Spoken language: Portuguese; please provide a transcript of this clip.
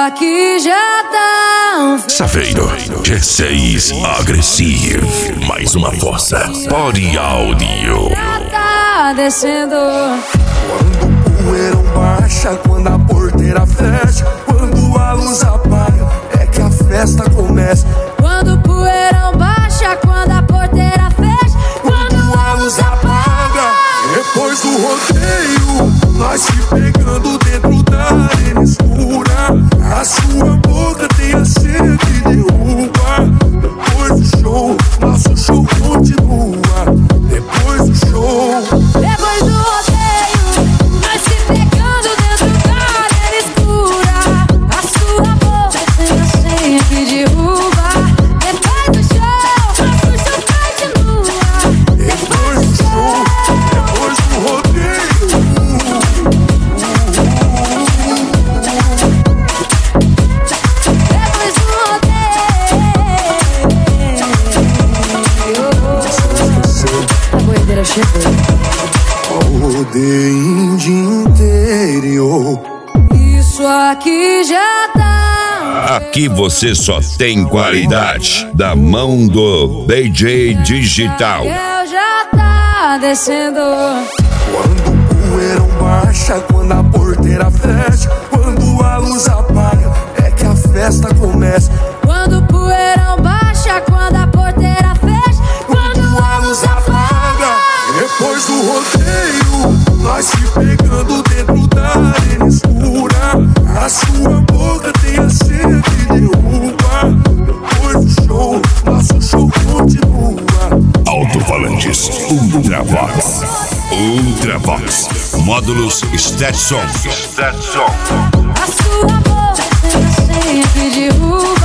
aqui já tá. Safeiro, G6 Agressivo. Mais uma força. Body Audio. Já tá descendo. Quando o poeirão baixa, quando a porteira fecha, quando a luz apaga, é que a festa começa. Quando o poeirão baixa, quando a porteira fecha, Quando a luz apaga, depois do rodeio, nós se pegando dentro da arena escura. A sua boca tem a sede que derruba. Depois do show, nosso show continua. Depois do show, depois do rodeio, nós se pegando dentro da arena escura. A sua boca tem a senha que derruba. Depois do show, nosso show continua. depois do show, depois do rodeio. Depois do rodeio, a boiadeira chegou. Rodeio de interior. Isso aqui já tá. Aqui você só tem qualidade. Da mão do DJ Digital. Eu já tá descendo. Quando o poeirão baixa, quando a porteira fecha, quando a luz apaga, é que a festa começa. Quando o poeirão baixa, quando a porteira fecha, Quando a luz apaga, depois do rodeio, nós se pegando dentro da arena escura. A sua boca tem a sede que derruba. Depois do show, nosso show continua. Alto-falantes Ultravox. Ultravox. Módulos Stetson. a sua boca tem a senha que derruba.